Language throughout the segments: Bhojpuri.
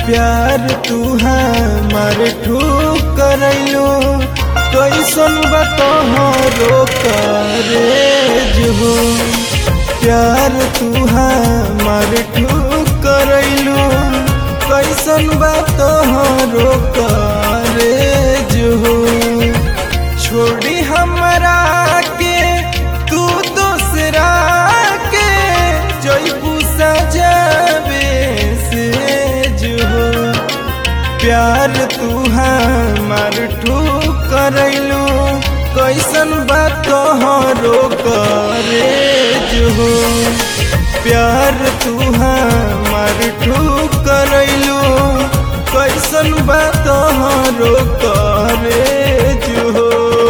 प्यार तू हमार ठुकरैलो कैसन बा तोहरो करेज हो। प्यार तू हमार ठुकरैलो कैसन बा तोहरो करेज हो। छोड़ी हमरा के तू दूसरा के जइबू सजावे से हो। प्यार तू हमार ठुकरैलो कैसन बा तोहरो करेज हो। प्यार तू हमार ठुकरैलो कैसन बा तोहरो करेज हो।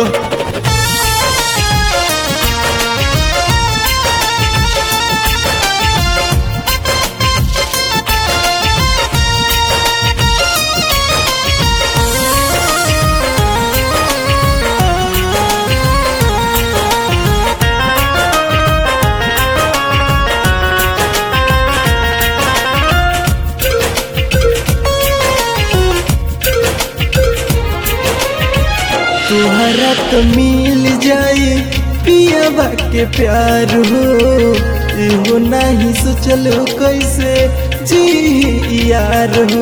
तुहरा तो मिल जाई पियाबा के प्यार हो। एहो नहीं सोचलो कैसे जी यार हो।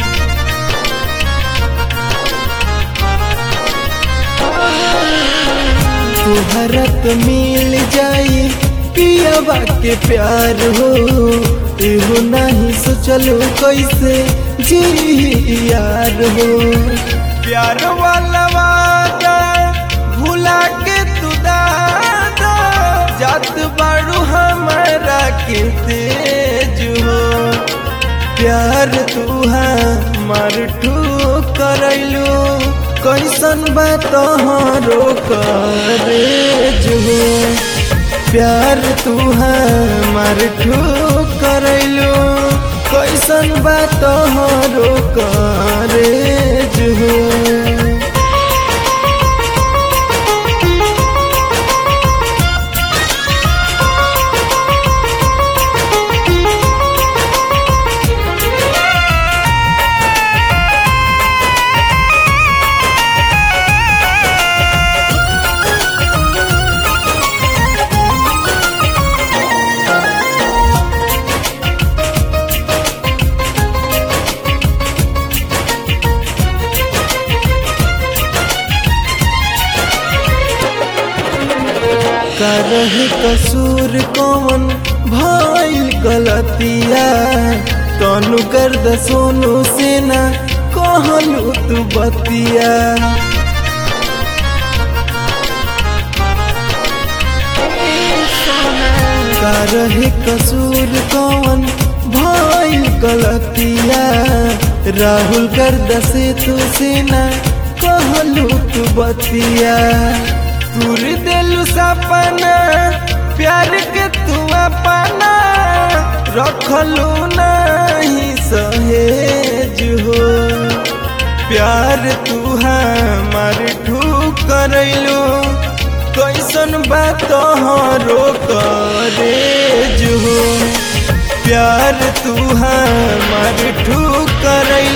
तुहरा तो मिल जाई पियाबा के प्यार हो। एहो नहीं सोचलो कैसे जी यार हो। प्यार वाला वादा भुला के तू दादा जात बाड़ू हमारा के तेज हो। प्यार तू हमार ठुकरैलो कैसन बा तोहरो करेज हो। प्यार तू हमार ठुकरैलो कैसन बा तोहरो करेज हो। करही कसूर कौन भइल गलतिया तनु गर्द सोनू से ना कहलू तू बतिया। करही कसूर कौन भइल गलतिया राहुल गर्द से तू से ना कहलू तू बतिया। दूर दिलु सपना प्यार के तू अपना रखलू नहीं सहेज हो। प्यार तू हमार ठुकरैलो कैसन बा तोहरो करेज हो। प्यार तू हमार ठुकरैलो